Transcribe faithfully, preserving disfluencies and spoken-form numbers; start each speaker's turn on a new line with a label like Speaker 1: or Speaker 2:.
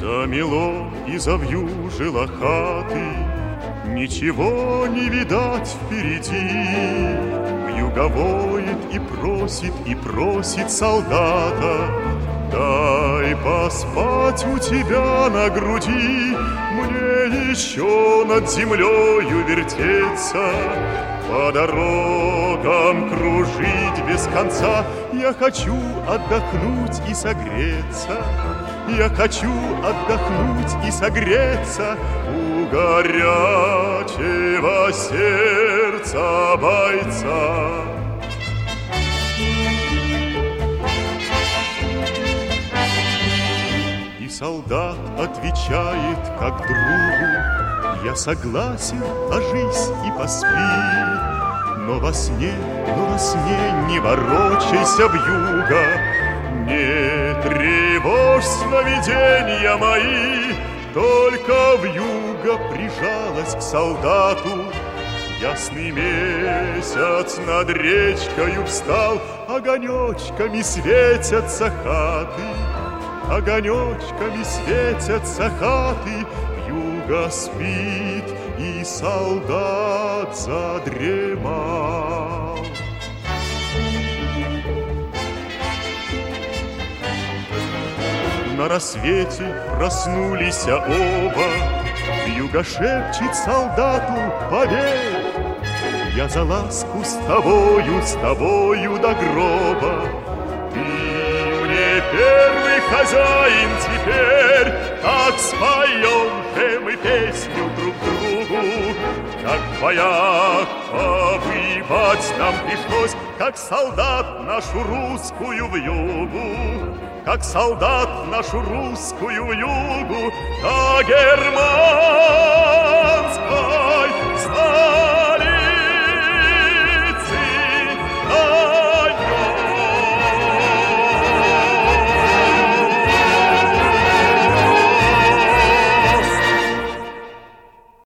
Speaker 1: Замело и завьюжило хаты, ничего не видать впереди. Вьюга воет и просит, и просит солдата: дай поспать у тебя на груди, мне еще над землею вертеться, по дорогам кружить без конца. Я хочу отдохнуть и согреться, я хочу отдохнуть и согреться у горячего сердца бойца. И солдат отвечает как другу: я согласен, ложись и поспи, но во сне, но во сне не ворочайся, вьюга, не тревожь сновидения мои. Только вьюга прижалась к солдату, ясный месяц над речкою встал, огонечками светятся хаты, огонечками светятся хаты. Вьюга спит, и солдат задремал. На рассвете проснулись оба, вьюга шепчет солдату: поверь, я за ласку с тобою, с тобою до гроба. Ты мне первый хозяин теперь, так споем же мы песню друг другу. Как в боях побывать нам пришлось, как солдат нашу русскую вьюгу, как солдат нашу русскую вьюгу, а Германия